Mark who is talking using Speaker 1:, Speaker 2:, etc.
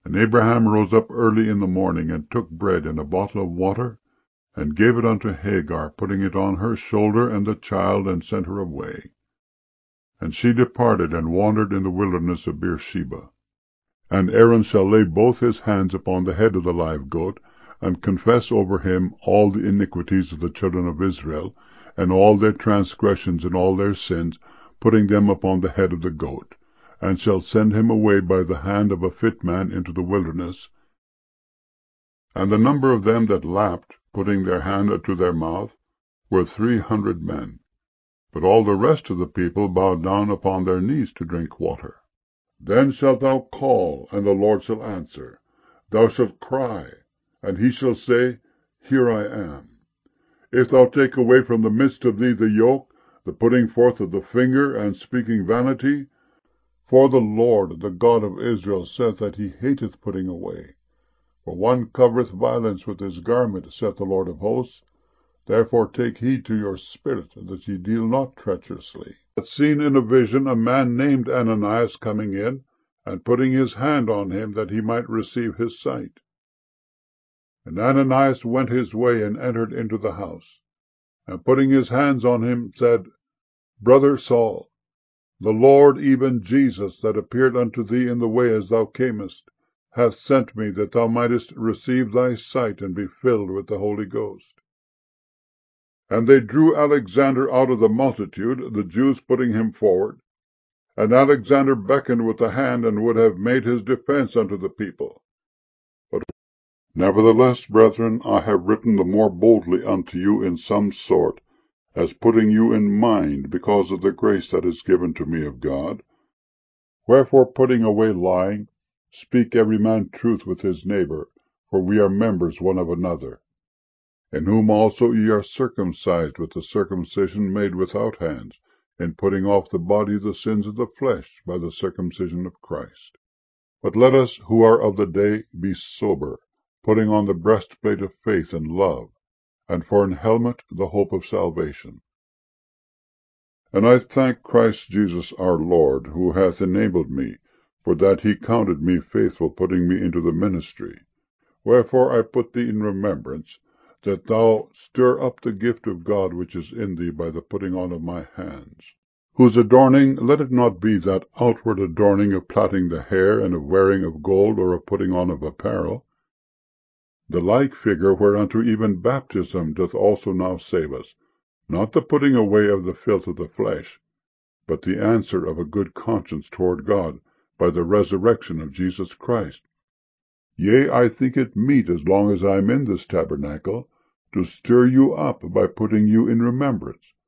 Speaker 1: And Abraham rose up early in the morning, and took bread and a bottle of water, and gave it unto Hagar, putting it on her shoulder and the child, and sent her away. And she departed, and wandered in the wilderness of Beersheba. And Aaron shall lay both his hands upon the head of the live goat, and confess over him all the iniquities of the children of Israel, and all their transgressions and all their sins, putting them upon the head of the goat, and shall send him away by the hand of a fit man into the wilderness. And the number of them that lapped, putting their hand unto their mouth, were 300 men. But all the rest of the people bowed down upon their knees to drink water. Then shalt thou call, and the Lord shall answer. Thou shalt cry, and he shall say, Here I am. If thou take away from the midst of thee the yoke, the putting forth of the finger, and speaking vanity, for the Lord, the God of Israel, saith that he hateth putting away. For one covereth violence with his garment, saith the Lord of hosts. Therefore take heed to your spirit, that ye deal not treacherously. Hath seen in a vision a man named Ananias coming in, and putting his hand on him, that he might receive his sight. And Ananias went his way, and entered into the house, and putting his hands on him, said, Brother Saul, the Lord, even Jesus, that appeared unto thee in the way as thou camest, hath sent me, that thou mightest receive thy sight, and be filled with the Holy Ghost. And they drew Alexander out of the multitude, the Jews putting him forward. And Alexander beckoned with the hand, and would have made his defense unto the people. But nevertheless, brethren, I have written the more boldly unto you in some sort, as putting you in mind, because of the grace that is given to me of God. Wherefore, putting away lying, speak every man truth with his neighbor, for we are members one of another. In whom also ye are circumcised with the circumcision made without hands, in putting off the body the sins of the flesh by the circumcision of Christ. But let us who are of the day be sober, putting on the breastplate of faith and love, and for an helmet the hope of salvation. And I thank Christ Jesus our Lord, who hath enabled me, for that he counted me faithful, putting me into the ministry. Wherefore I put thee in remembrance, that thou stir up the gift of God which is in thee by the putting on of my hands. Whose adorning, let it not be that outward adorning of plaiting the hair, and of wearing of gold, or of putting on of apparel. The like figure whereunto even baptism doth also now save us, not the putting away of the filth of the flesh, but the answer of a good conscience toward God, by the resurrection of Jesus Christ. Yea, I think it meet, as long as I am in this tabernacle, to stir you up by putting you in remembrance,